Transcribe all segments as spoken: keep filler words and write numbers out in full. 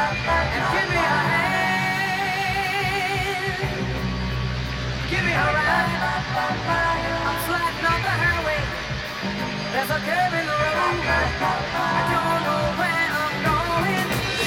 and give me a hand. Give me a ride. I'm sliding on the highway. There's a curve in the road. I don't know where I'm going.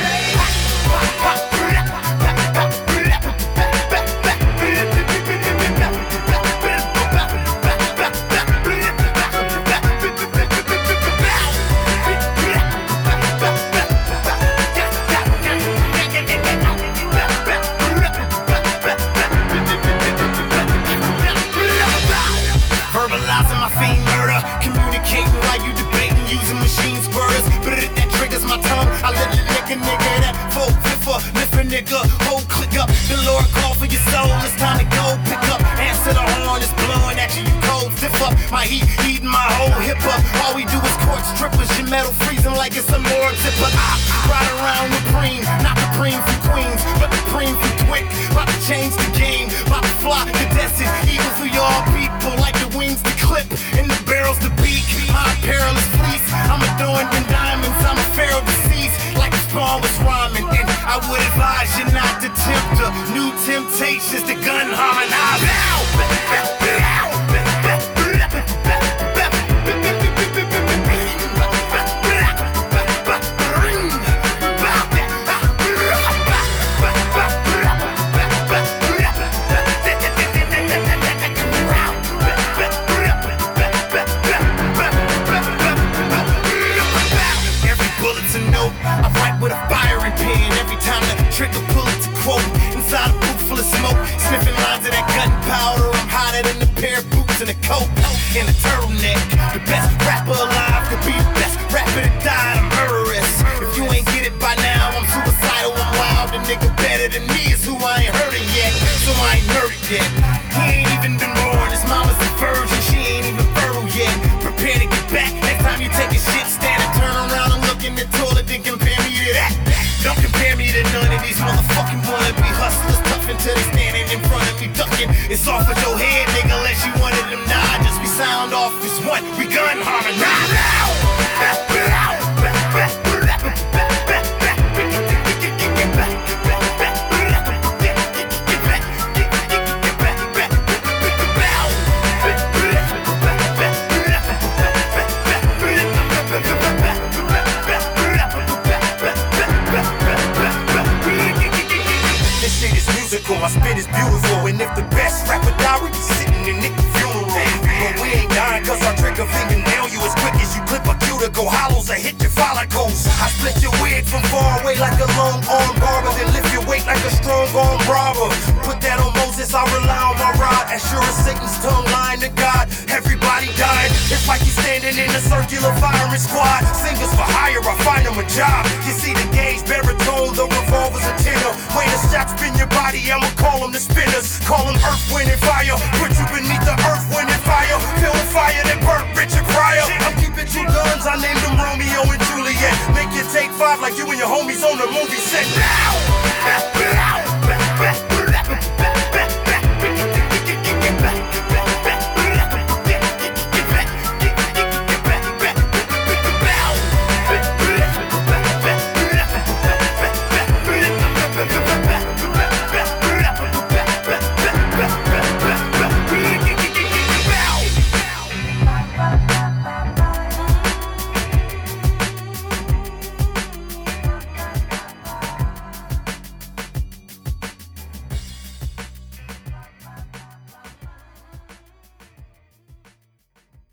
Verbalizing my fiend murder, communicating while you debating, using machine spurs. But it that triggers my tongue. I let it lick a nigga that full flipper, lift a nigga, whole click up. The Lord call for your soul, it's time to go pick up. Answer the horn, it's blowing at you, you cold stiff up. My heat heating my whole hip up. All we do is court strippers, your metal freezing like it's a more tipper. I ride around with cream, not the cream from Queens, but the cream from Quick. About to change the game, about to fly the desert, even for y'all people like the wings to clip and the barrels to beak. My apparel is fleece. I'm adorned in diamonds. I'm a pharaoh deceased, like the spawn was rhyming. And I would advise you not to tempt the new temptations. The gun harmonize. Trigger bullet to quote, inside a boot full of smoke, sniffing lines of that gunpowder. I'm hotter than a pair of boots and a coat and a turtleneck. The best rapper alive could be the best rapper that died. I'm murderous. If you ain't get it by now, I'm suicidal. I'm wild. The nigga better than me is who I ain't heard it yet, so I ain't heard it yet. He ain't even been born. His mama's a virgin. She ain't even fertile yet. Prepare to get back. Next time you take a shit, stand and turn around and look in the toilet and compare me to that. Don't compare me to none of these motherfucking wannabe hustlers. Tough until they standing in front of me ducking. It's off of your head, nigga, unless you one of them Dodgers. We sound off as one, we gun harmonize. My spit is beautiful, and if the best rapper die, we be sitting in Nick's funeral. But we ain't dying cause our trigger finger nail you as quick as you clip a cue to go hollows or hit your follicles. I split your wig from far away like a long arm barber, then lift your weight like a strong arm robber. Put that on Moses, I rely on my rod. As sure as Satan's tongue lying to God, everybody died. It's like you standing in a circular firing squad. Singers for hire, I find them a job. You see the gauge, baritone, the revolver's a tenor. Way to shot spin your body, I'ma call them the spinners. Call them earth, wind, and fire. Put you beneath the earth, wind, and fire. Feel the fire that burnt Richard Pryor. I'm keeping two guns, I named them Romeo and Juliet. Make you take five like you and your homies on the movie set. Now!